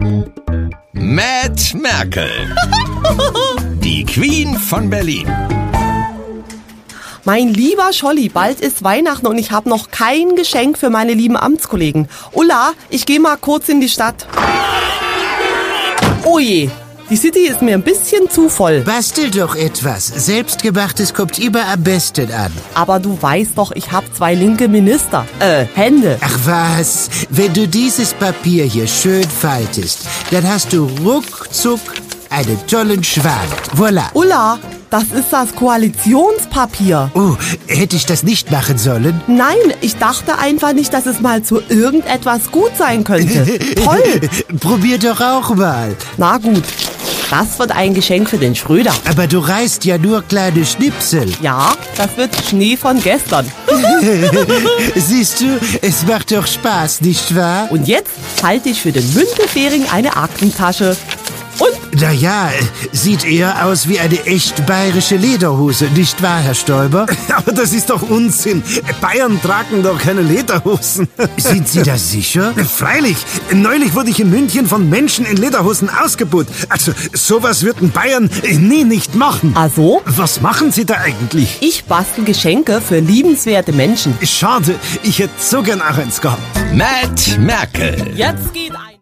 Matt Merkel, die Queen von Berlin. Mein lieber Scholli, bald ist Weihnachten und ich habe noch kein Geschenk für meine lieben Amtskollegen. Ulla, ich gehe mal kurz in die Stadt. Oh je, die City ist mir ein bisschen zu voll. Bastel doch etwas. Selbstgemachtes kommt immer am besten an. Aber du weißt doch, ich habe 2 linke Hände. Ach was, wenn du dieses Papier hier schön faltest, dann hast du ruckzuck einen tollen Schwan. Voilà. Ulla, das ist das Koalitionspapier. Oh, hätte ich das nicht machen sollen? Nein, ich dachte einfach nicht, dass es mal zu irgendetwas gut sein könnte. Toll. Probier doch auch mal. Na gut, das wird ein Geschenk für den Schröder. Aber du reißt ja nur kleine Schnipsel. Ja, das wird Schnee von gestern. Siehst du, es macht doch Spaß, nicht wahr? Und jetzt halte ich für den Müntefering eine Aktentasche. Und Naja, sieht eher aus wie eine echt bayerische Lederhose, nicht wahr, Herr Stoiber? Aber das ist doch Unsinn. Bayern tragen doch keine Lederhosen. Sind Sie da sicher? Freilich. Neulich wurde ich in München von Menschen in Lederhosen ausgebuht. Also, sowas würden Bayern nie nicht machen. also, Was machen Sie da eigentlich? ich bastel Geschenke für liebenswerte Menschen. Schade, ich hätte so gern auch eins gehabt. Matt Merkel. Jetzt geht ein